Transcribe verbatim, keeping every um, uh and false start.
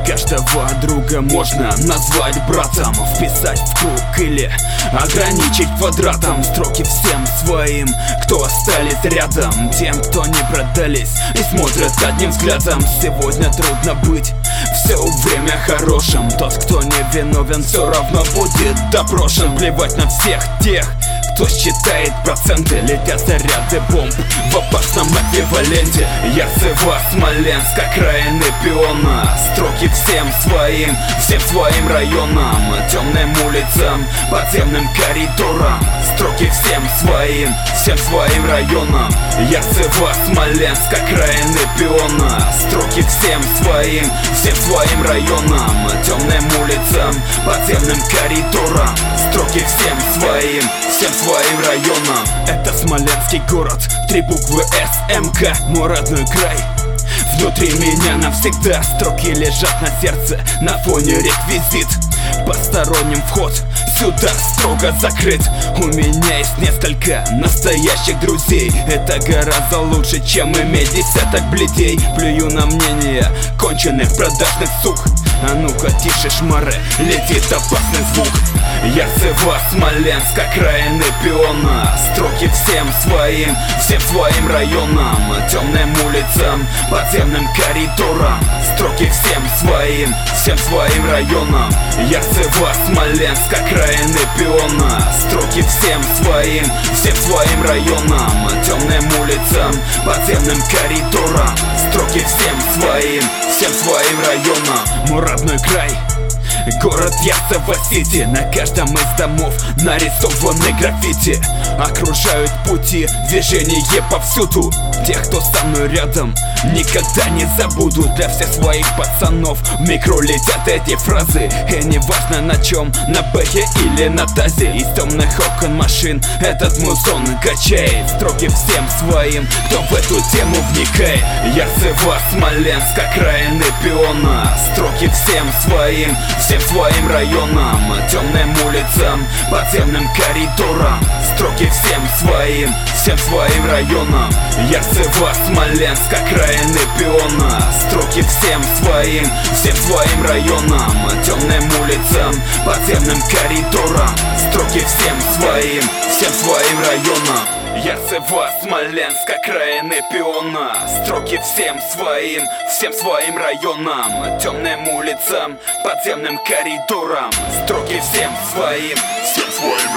Каждого друга можно назвать братом, вписать в круг или ограничить квадратом. Строки всем своим, кто остались рядом, тем, кто не продались и смотрят одним взглядом. Сегодня трудно быть все время хорошим. Тот, кто не виновен, все равно будет допрошен. Плевать на всех тех, кто считает проценты. Летят заряды бомб в опасном эквиваленте. Я Сыва, Смоленск, окраины пиона. Строки всем своим, всем своим районам, темным улицам, подземным коридорам. Строки всем своим, всем своим районам. Я Сыва, Смоленск, окраины пиона. Строки всем своим, всем своим районам, темным улицам, подземным коридорам. Строки всем своим, всем своим районам. Это Смоленский город, три буквы С М К, мой родной край. Внутри меня навсегда строки лежат на сердце, на фоне реквизит. Посторонним вход сюда строго закрыт. У меня есть несколько настоящих друзей. Это гораздо лучше, чем иметь десяток бледей. Плюю на мнение конченых продажных сук. А ну-ка тише, шмары, летит опасный звук. Я Сыва, Смоленск, окраины пиона. Строки всем своим, всем своим районам, темным улицам, подземным коридорам. Строки всем своим, всем своим районам. Я Сыва, Смоленск, окраины пиона. Строки всем своим, всем своим районам, темным улицам, подземным коридорам. Строки всем своим, всем своим районам. Мой родной край, город Ярцево-Сити. На каждом из домов нарисованы граффити. Окружают пути, движение повсюду. Тех, кто со мной рядом, никогда не забуду. Для всех своих пацанов в микро летят эти фразы. И не важно на чем, на бэхе или на тазе. Из темных окон машин этот музон качает. Строки всем своим, кто в эту тему вникает. Я Сыва, Смоленск, окраины пиона. Строки всем своим, всем своим районам, темным улицам, подземным коридорам. Строки всем своим, всем своим районам. Я Сыва, Смоленск, окраины пиона. Строки всем своим, всем своим районам, темным улицам, подземным коридорам. Строки всем своим, всем своим районам. Я Сыва, Смоленск, окраины пиона. Строки всем своим, всем своим районам, темным улицам, подземным коридорам. Строки всем своим, всем своим